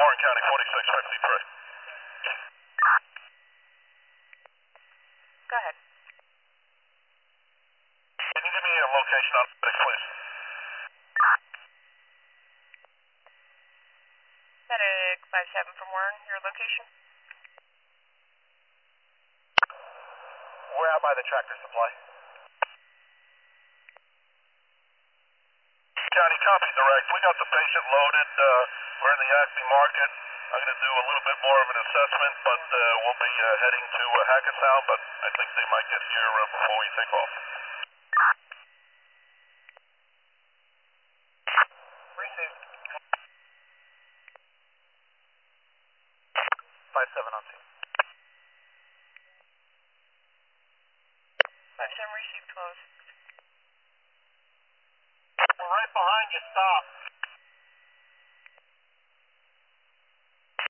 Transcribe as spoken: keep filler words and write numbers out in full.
Warren County, forty-six fifty-three. Go ahead. Can you give me a location on FedEx, please? FedEx five seven from Warren, your location? We're out by the Tractor Supply. County, copy direct. We got the patient loaded. Uh, we're in the Acme market. I'm going to do a little bit more of an assessment, but uh, we'll be uh, heading to uh, Hackettstown, but I think they might get here uh, before we take off. Received. five seven on scene. five seven received, close. We're right behind you, stop.